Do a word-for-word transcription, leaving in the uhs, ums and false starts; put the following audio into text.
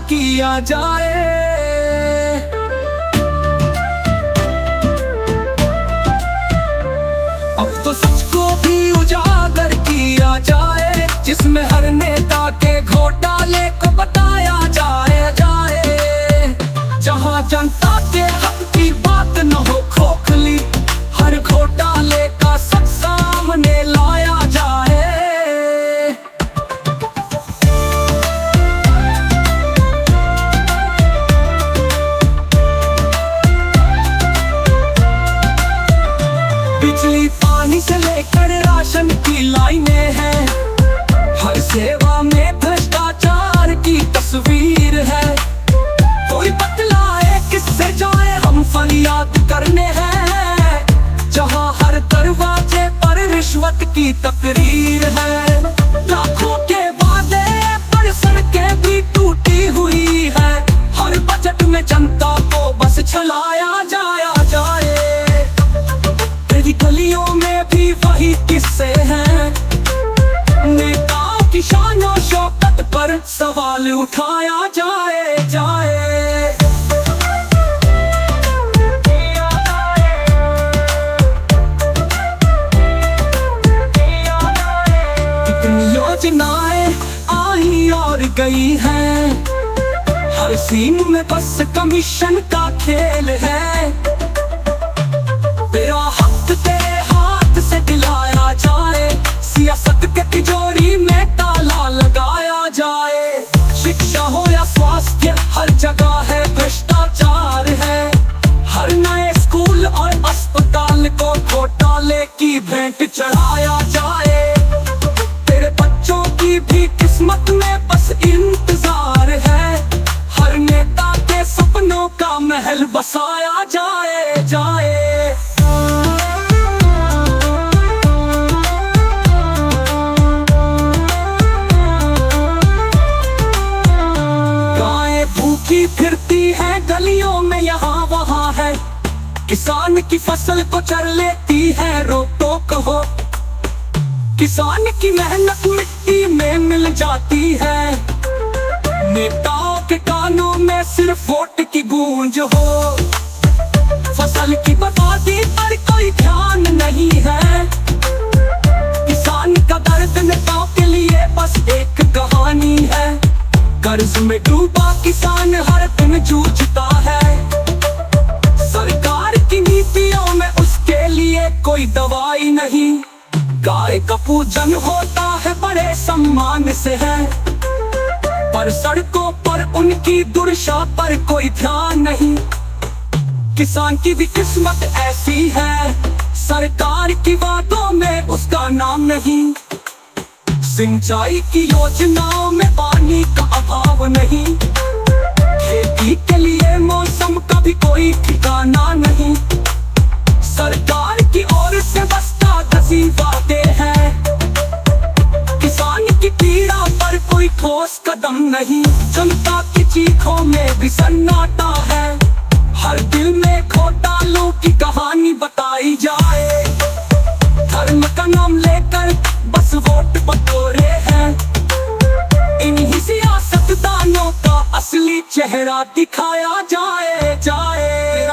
किया जाए। अब तो सच को भी उजागर किया जाए, जिसमें हर नेता के घोटाले को बताया जाए जाए। जहां जनता के हक की बात न हो खोखली, हर घोटाले का सच सामने लाया जाए। बिजली पानी से लेकर राशन की लाइनें हैं, हर सेवा में भ्रष्टाचार की तस्वीर है। कोई बतलाए किससे जाए हम फरियाद करने हैं, जहां हर दरवाजे पर रिश्वत की तकरीर है। लाखों के वादे पर सड़कें भी टूटी हुई है, हर बजट में जनता को बस छलाया जाया जाए। तेरी गलियों में भी वही किस्से हैं, नेताओं की शान और शौकत पर सवाल उठाया जाए जाए। कितनी योजनाएं आई और गई हैं, हर सीन में बस कमीशन का खेल है। तेरा हक तेरे हाथ से दिलाया जाए, सियासत के तिजोरी में ताला लगाया जाए। शिक्षा हो या स्वास्थ्य, हर जगह है भ्रष्टाचार है। हर नए स्कूल और अस्पताल को घोटाले की भेंट चढ़ाया जाए। तेरे बच्चों की भी किस्मत में बस इंतजार है, हर नेता के सपनों का महल बसाया जाए जाए। भूखी फिरती है गलियों में यहाँ वहाँ है, किसान की फसल को चर लेती है रोक टोक हो। किसान की मेहनत मिट्टी में मिल जाती है, नेताओं के कानों में सिर्फ वोट की गूंज हो। फसल की बर्बादी पर कोई ध्यान नहीं है, किसान का दर्द नेताओं के लिए बस एक कहानी है। कर्ज में डूबा किसान हर दिन जूझता है, सरकार की नीतियों में उसके लिए कोई दवाई नहीं। गाय का पूजन होता है बड़े सम्मान से है, पर सड़कों पर उनकी दुर्दशा पर कोई ध्यान नहीं। किसान की भी किस्मत ऐसी है, सरकार की बातों में उसका नाम नहीं। सिंचाई की योजनाओं में पानी का अभाव नहीं, खेती के लिए मौसम का भी कोई ठिकाना नहीं। सरकार की ओर से बस कागजी वादे हैं, किसान की पीड़ा पर कोई ठोस कदम नहीं। जनता की चीखों में भी सन्नाटा है, हर दिल में घोटालों की कहानी बताई जाए। धर्म का नाम लेकर बस वोट बटोरे हैं, इन्हीं सियासतदानों का असली चेहरा दिखाया जाए जाए।